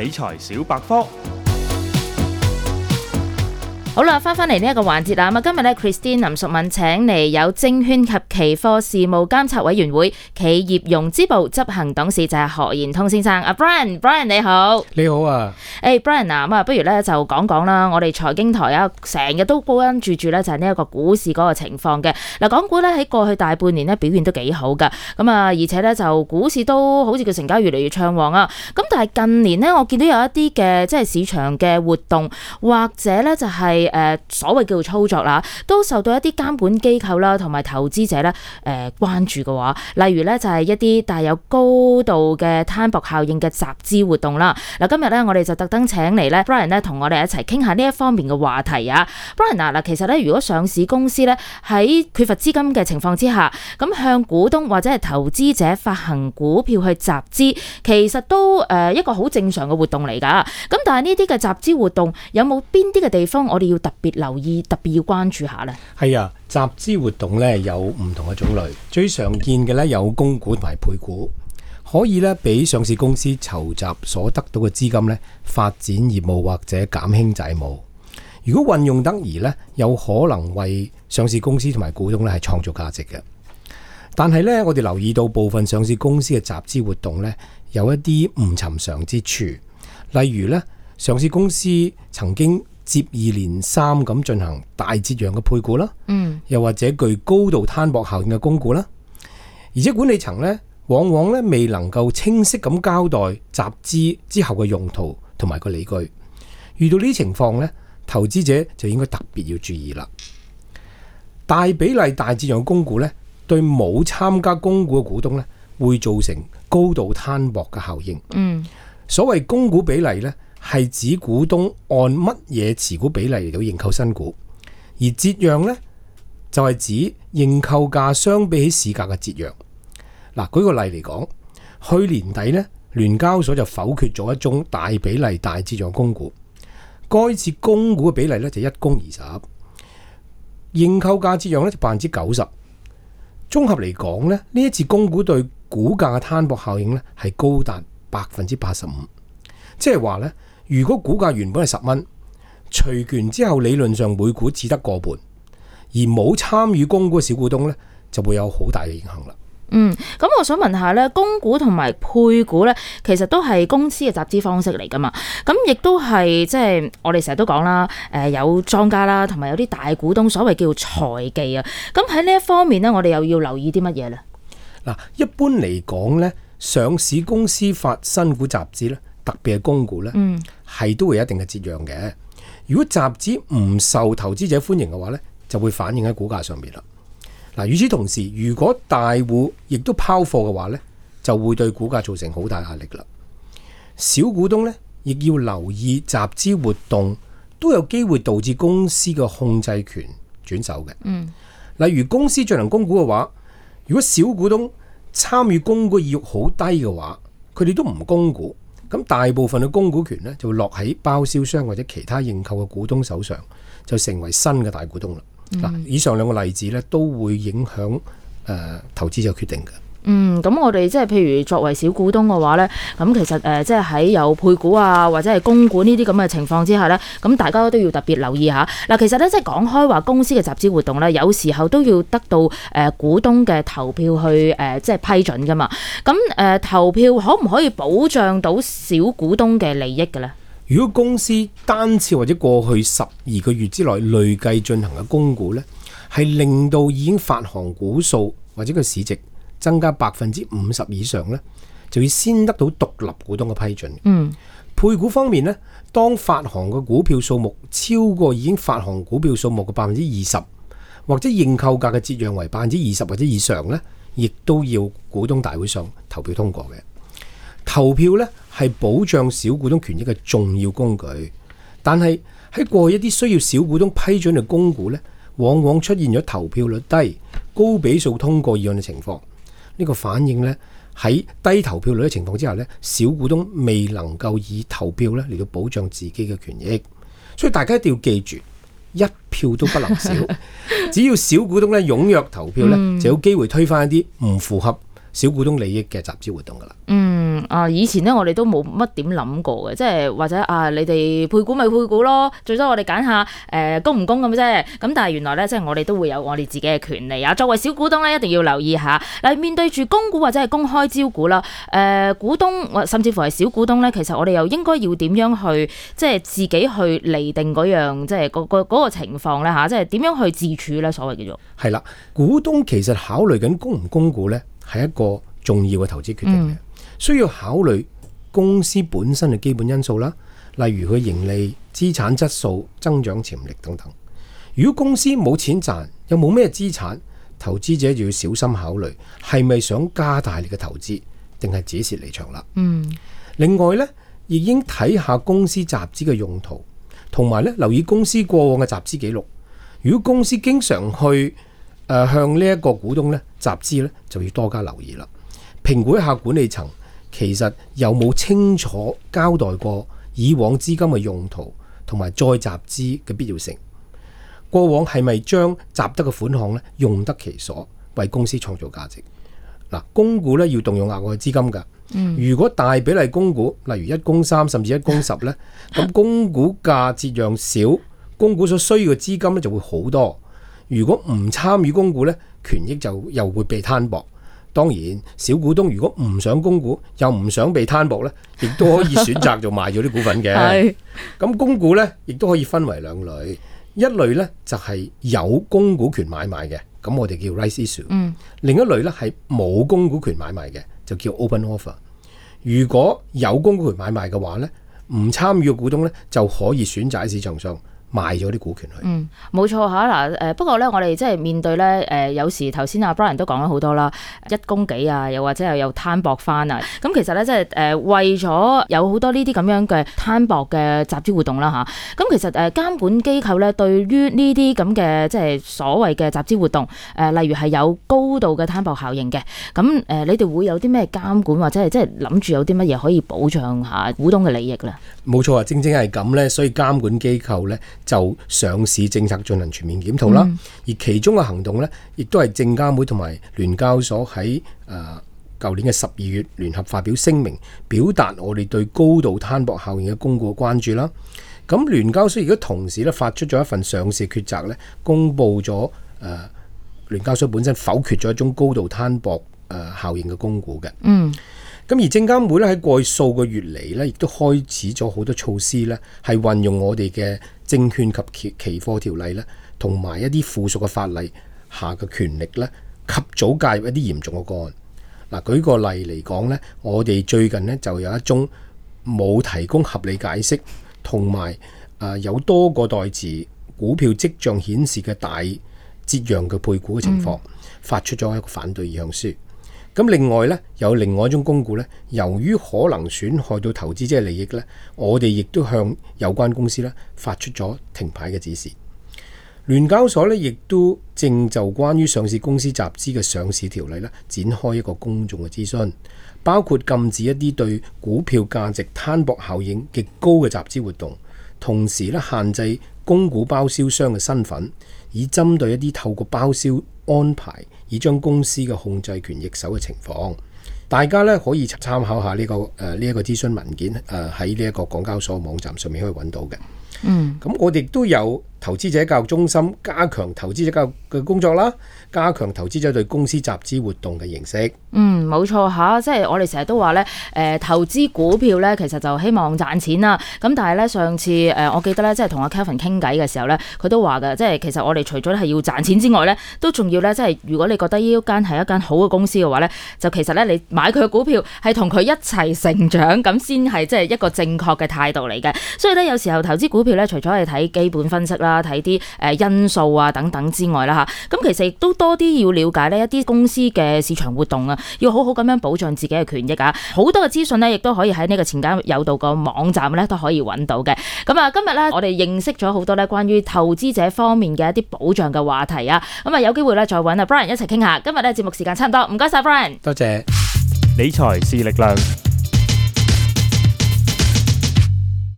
理財小百科。 好啦，翻嚟呢一個環節啦。咁啊，今日咧 Christine 林淑敏請嚟有證券及期貨事務監察委員會企業融資部執行董事就係何賢通先生。阿 Brian 你好。 你好啊。 Brian 啊，咁啊，不如咧就講講啦。我哋財經台啊，成日都關注住咧就係呢一個股市嗰個情況嘅。嗱，港股咧喺過去大半年咧表現都幾好噶。咁啊，而且咧就股市都好似個成交越嚟越暢旺啊。咁但係近年咧，我見到有一啲嘅即係市場嘅活動，或者咧就係所謂叫做操作啦，都受到一啲監管機構啦同埋投資者咧關注嘅話，例如咧就係一啲帶有高度嘅攤薄效應嘅集資活動啦。嗱，今日咧我哋就特登請嚟咧 Brian 咧同我哋一齊傾下呢一方面嘅話題啊。Brian 嗱，其實咧如果上市公司咧喺缺乏資金嘅情況之下，咁向股東或者係投資者發行股票去集資，其實都一個好正常嘅活動嚟㗎。咁但係呢啲嘅集資活動有冇邊啲嘅地方我哋要特別留意、特別要關注下呢？ 係啊，集資活動咧有唔同嘅種類，最常見嘅咧有供股同埋配股，可以咧俾上市公司籌集所得到嘅資金咧發展業務或者減輕債務。如果運用得宜咧，有可能為上市公司同埋股東咧係創造價值嘅。但係咧，我哋留意到部分上市公司嘅集資活動咧有一啲唔尋常之處，例如咧上市公司曾經接二連三咁進行大折讓嘅配股啦，又或者具高度攤薄效應嘅供股啦，而且管理層呢往往呢未能夠清晰咁交代集資之後嘅用途同埋個理據。遇到呢啲情況呢，投資者就應該特別要注意啦。大比例大折讓嘅供股呢，對冇參加供股嘅股東呢會造成高度攤薄嘅效應。所謂供股比例呢，係指股東按乜嘢持股比例嚟到認購新股，而折讓呢，就係指認購價相比起市價嘅折讓。嗱，舉個例嚟講，去年底呢，聯交所就否決咗一宗大比例大折讓供股，該次供股嘅比例呢，就1供20，認購價折讓呢，就90%。綜合嚟講呢，呢一次供股對股價嘅攤薄效應呢，係高達85%，即係話呢，如果股價原本係10蚊，除權之後理論上每股只得個半，而冇參與供股嘅小股東呢，就會有好大嘅影響啦。 咁我想問下咧，供股同埋配股咧，其實都係公司嘅集資方式嚟噶嘛？咁亦都係即係我哋成日都講啦，有莊家啦，同埋有啲大股東，所謂叫財技啊。咁喺呢一方面咧，我哋又要留意啲乜嘢咧？ 嗱，一般嚟講咧，上市公司發新股集資咧，特別係供股咧，係都會有一定嘅折讓嘅。如果集資唔受投資者歡迎嘅話咧，就會反映喺股價上面啦。嗱，與此同時，如果大戶亦都拋貨嘅話咧，就會對股價造成好大壓力啦。小股東咧，亦要留意集資活動都有機會導致公司嘅控制權轉手嘅。例如公司進行供股嘅話，如果小股東參與供股意欲好低嘅話，佢哋都唔供股，咁大部分嘅供股權咧就會落喺包銷商或者其他認購嘅股東手上，就成為新嘅大股東啦。以上兩個例子咧都會影響投資者決定嘅。 咁我哋即係譬如作為小股東嘅話咧，咁其實即係喺有配股啊或者係供股呢啲咁嘅情況之下咧，咁大家都要特別留意下。嗱，其實咧即係講開話公司嘅集資活動咧，有時候都要得到股東嘅投票去即係批准噶嘛。咁投票可唔可以保障到小股東嘅利益嘅咧？ 如果公司單次或者過去12個月之內累計進行嘅供股呢，係令到已經發行股數或者個市值增加50%以上呢，就要先得到獨立股東嘅批准。配股方面呢，當發行嘅股票數目超過已經發行股票數目嘅20%，或者認購價嘅折讓為20%或者以上呢，亦都要股東大會上投票通過嘅。投票呢係保障小股東權益嘅重要工具，但係喺過去一啲需要小股東批准嘅供股呢，往往出現咗投票率低、高比數通過議案嘅情況。呢個反映呢，喺低投票率嘅情況之下呢，小股東未能夠以投票呢嚟到保障自己嘅權益，所以大家一定要記住，一票都不能少。只要小股東呢踴躍投票呢，就有機會推翻一啲唔符合小股東利益嘅集資活動噶啦。 以前咧我哋都冇乜點諗過嘅，即係或者你哋配股咪配股咯，最多我哋揀下供唔供咁啫。咁但係原來咧，即係我哋都會有我哋自己嘅權利啊。作為小股東咧，一定要留意下嗱，面對住公股或者係公開招股啦，股東甚至乎係小股東咧，其實我哋又應該要點樣去即係自己去釐定嗰樣即係嗰個情況咧嚇，即係點樣去自處咧？所謂叫做係啦，股東其實考慮緊供唔供股咧，係一個重要嘅投資決定嘅，需要考慮公司本身嘅基本因素啦，例如佢盈利、資產質素、增長潛力等等。如果公司冇錢賺，又冇咩資產，投資者就要小心考慮係咪想加大你嘅投資，定係止蝕離場啦。另外呢，亦應睇下公司集資嘅用途，同埋咧留意公司過往嘅集資記錄。如果公司經常去向呢一個股東咧集資咧，就要多加留意啦。評估一下管理層其實有冇清楚交代過以往資金嘅用途，同埋再集資嘅必要性。過往係咪將集得嘅款項咧用得其所，為公司創造價值？嗱，供股咧要動用額外資金㗎。如果大比例供股，例如1供3甚至1供10咧，咁供股價折讓少，供股所需要嘅資金咧就會好多。如果唔參與供股咧，權益就又會被攤薄。當然，小股東如果唔想供股，又唔想被攤薄咧，亦都可以選擇就賣咗啲股份嘅。咁供股咧，亦都可以分為兩類，一類咧就係有供股權買賣嘅，咁我哋叫 rights issue。另一類咧係冇供股權買賣嘅，就叫 open offer。如果有供股權買賣嘅話咧，唔參與嘅股東咧就可以選擇喺市場上賣咗啲股權去。 冇錯嚇嗱，不過咧，我哋即係面對咧有時頭先阿 Brian 都講咗好多啦，1供幾啊，又或者又攤薄翻啊。咁其實咧，即係為咗有好多呢啲咁樣嘅攤薄嘅集資活動啦嚇。咁其實監管機構咧，對於呢啲咁嘅即係所謂嘅集資活動，例如係有高度嘅攤薄效應嘅，咁你哋會有啲咩監管，或者係即係諗住有啲乜嘢可以保障下股東嘅利益咧？ 冇錯啊，正正係咁咧，所以監管機構咧就上市政策進行全面檢討啦。而其中嘅行動咧，亦都係證監會同埋聯交所喺舊年嘅12月聯合發表聲明，表達我哋對高度攤薄效應嘅公告關注啦。咁聯交所亦都同時咧發出咗一份上市決策咧，公佈咗聯交所本身否決咗一宗高度攤薄效應嘅公告嘅。咁而證監會咧喺過去數個月嚟咧，亦都開始咗好多措施咧，係運用我哋嘅證券及期貨條例咧，同埋一啲附屬嘅法例下嘅權力咧，及早介入一啲嚴重嘅個案。嗱，舉個例嚟講咧，我哋最近咧就有一宗冇提供合理解釋，同埋有多個代持股票跡象顯示嘅大折讓嘅配股嘅情況，發出咗一個反對意向書。咁另外咧，有另外一宗公告咧，由於可能損害到投資者嘅利益咧，我哋亦都向有關公司咧發出咗停牌嘅指示。聯交所咧亦都正就關於上市公司集資嘅上市條例咧展開一個公眾嘅諮詢，包括禁止一啲對股票價值攤薄效應極高嘅集資活動，同時咧限制供股包銷商嘅身份，以針對一啲透過包銷安排以將公司嘅控制權易手嘅情況。大家咧可以參考下呢一個諮詢文件，喺呢一個港交所網站上面可以揾到嘅。咁我哋都有投資者教育中心加強投資者教育嘅工作啦，加強投資者對公司集資活動嘅認識。 冇錯嚇，即係我哋成日都話咧，投資股票咧，其實就希望賺錢啦。咁但係咧，上次我記得咧，即係同阿 Kelvin 傾偈嘅時候咧，佢都話嘅，即係其實我哋除咗係要賺錢之外咧，都仲要咧，即係如果你覺得呢間係一間好嘅公司嘅話咧，就其實咧，你買佢嘅股票係同佢一齊成長，咁先係即係一個正確嘅態度嚟嘅。所以咧，有時候投資股票咧，除咗係睇基本分析啦，睇啲因素啊等等之外啦嚇，咁其實亦都多啲要了解呢一啲公司嘅市場活動啊，要好好咁樣保障自己嘅權益啊。好多嘅資訊呢，亦都可以喺呢個錢家有道個網站咧都可以揾到嘅。咁啊，今日咧我哋認識咗好多咧關於投資者方面嘅一啲保障嘅話題啊。咁啊，有機會咧再揾阿 Brian 一齊傾下。今日咧節目時間差唔多，唔該晒 Brian。 多謝。 理財是力量。